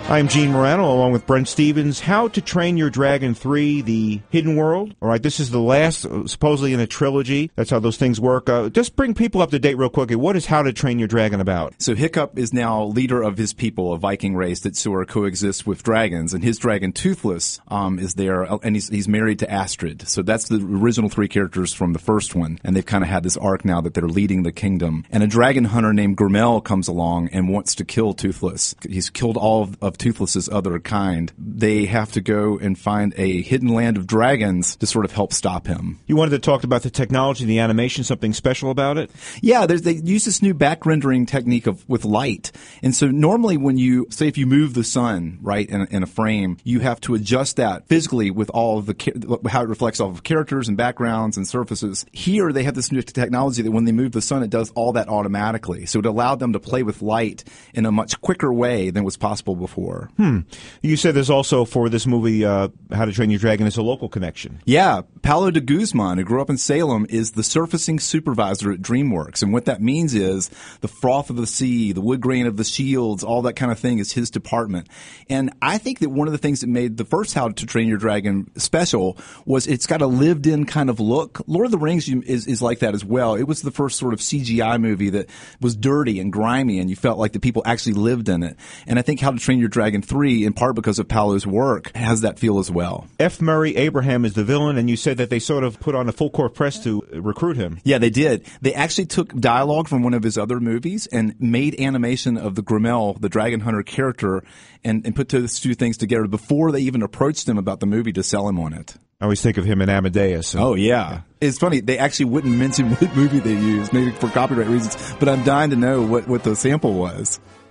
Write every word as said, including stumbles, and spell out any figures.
I'm Gene Morano, along with Brent Stevens. How to Train Your Dragon three, The Hidden World. All right, this is the last, uh, supposedly in a trilogy. That's how those things work. Uh, just bring people up to date real quickly. What is How to Train Your Dragon about? So Hiccup is now leader of his people, a Viking race that sort of coexists with dragons, and his dragon Toothless um, is there, and he's, he's married to Astrid. So that's the original three characters from the first one, and they've kind of had this arc now that they're leading the kingdom. And a dragon hunter named Grimmel comes along and wants to kill Toothless. He's killed all of, of Toothless's other kind. They have to go and find a hidden land of dragons to sort of help stop him. You wanted to talk about the technology, the animation, something special about it? Yeah, there's, they use this new back rendering technique of with light. And so normally when you, say if you move the sun, right, in, in a frame, you have to adjust that physically with all of the, how it reflects off of characters and backgrounds and surfaces. Here they have this new technology that when they move the sun, it does all that automatically. So it allowed them to play with light in a much quicker way than was possible before. Hmm. You said there's also, for this movie, uh, How to Train Your Dragon, is a local connection. Yeah. Paulo de Guzman, who grew up in Salem, is the surfacing supervisor at DreamWorks. And what that means is the froth of the sea, the wood grain of the shields, all that kind of thing is his department. And I think that one of the things that made the first How to Train Your Dragon special was it's got a lived-in kind of look. Lord of the Rings is, is like that as well. It was the first sort of C G I movie that was dirty and grimy, and you felt like the people actually lived in it. And I think How to Train Your Dragon three, in part because of Paulo's work, has that feel as well. F. Murray Abraham is the villain, and you said that they sort of put on a full court press to recruit him. Yeah, they did. They actually took dialogue from one of his other movies and made animation of the Grimmel, the dragon hunter character, and, and put those two things together before they even approached him about the movie to sell him on it. I always think of him in Amadeus. So. Oh, yeah. yeah. It's funny. They actually wouldn't mention what movie they used, maybe for copyright reasons, but I'm dying to know what, what the sample was.